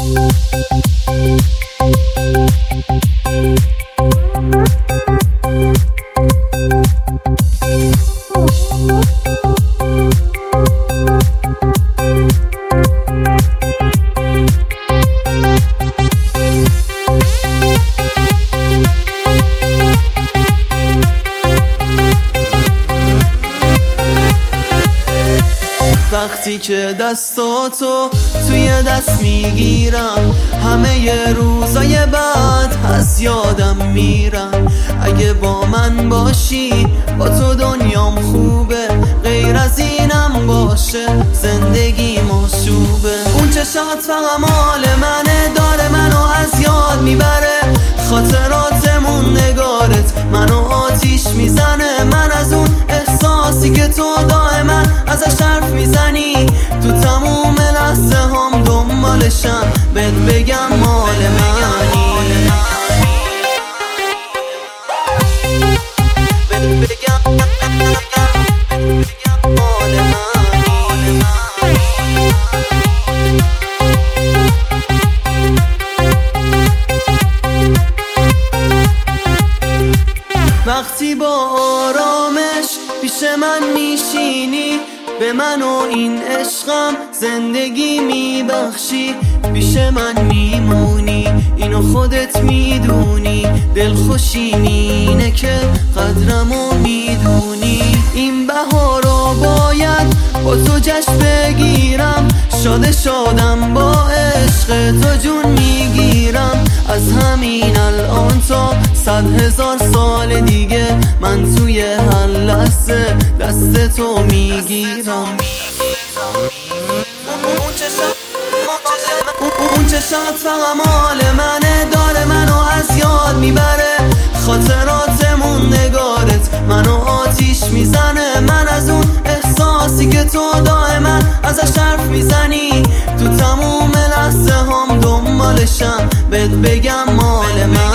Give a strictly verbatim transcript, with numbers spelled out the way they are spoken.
وقتی که دستاتو توی دست میگیرم همه ی روزای بعد از یادم میرم. اگه با من باشی با تو دنیام خوبه، غیر از اینم باشه زندگی مشوبه. اون چشات فقط مال منه، داره منو از یاد میبره، خاطراتمون نگارت منو آتیش میزنه. من از اون احساسی که تو دائما ازش حرف میزنی تو تموم لحظه هم دنبالشم، بهت بگم مال منی، بهت بگم مال منی. وقتی با آرامش پیش من میشینی، به من و این عشقم زندگی میبخشی، پیش من میمونی اینو خودت میدونی، دلخوشی اینه که قدرمو میدونی. این بهارو باید با تو جشن بگیرم، شاد شادم با عشق تو جون میگیرم. از همین الان تا صد هزار سال دیگه من توی هر لحظه دست تو میگیرم. اون چشات فقط مال منه، داره منو از یاد میبره، خاطراتمون نگارت منو آتیش میزنه. من از اون احساسی که تو دائما ازش حرف میزنی تو تموم لحظه هم دنبالشم، بهت بگم مال من.